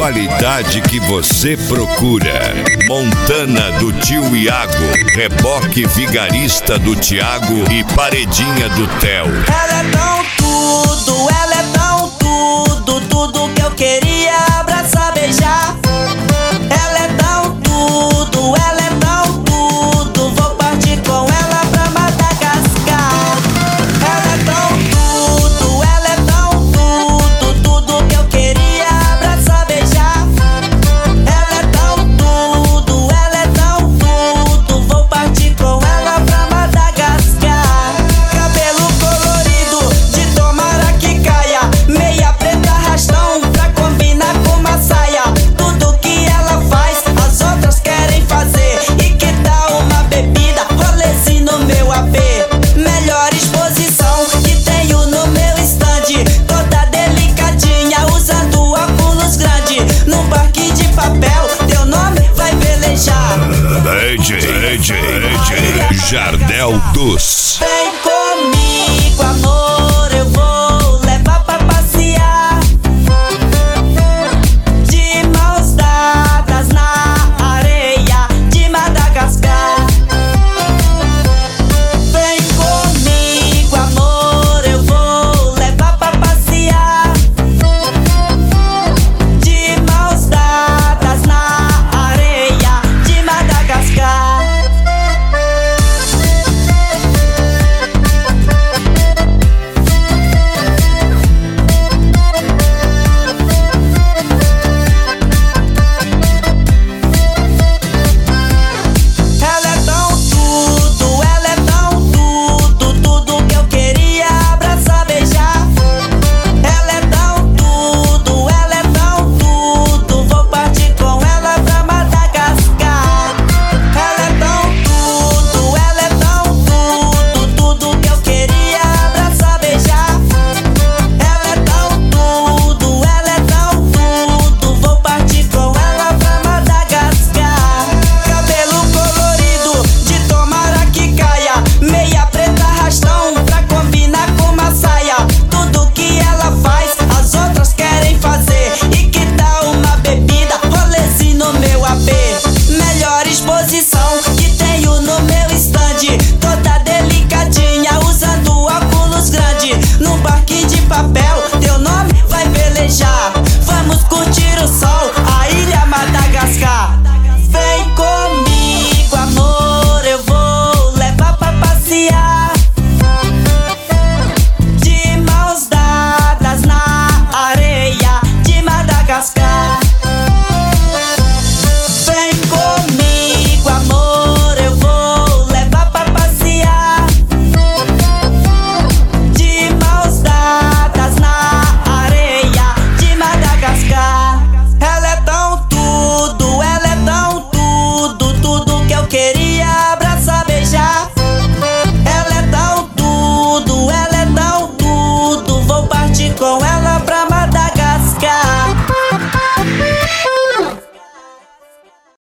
qualidade que você procura. Montana do tio Iago, reboque vigarista do Tiago e paredinha do Theo. Ela é tão tudo, ela é tão tudo, tudo que eu queria abraçar, beijar. Ela é tão tudo, ela é tão tudo, vou partir com ela pra Madagascar. Ela é tão tudo, ela é tão tudo, tudo que eu queria abraçar, beijar. Ela é tão tudo, ela é tão tudo, vou partir com ela pra Madagascar. Cabelo colorido, de tomara que caia, meia preta arrastão pra combinar com uma saia. Tudo que ela faz, as outras querem fazer. E que tal uma bebida, rolezinho no meu AP? Melhor exposição que tenho no meu stand, toda delicadinha, usando óculos grande. Num parque de papel, teu nome vai velejar. DJ Jardel dos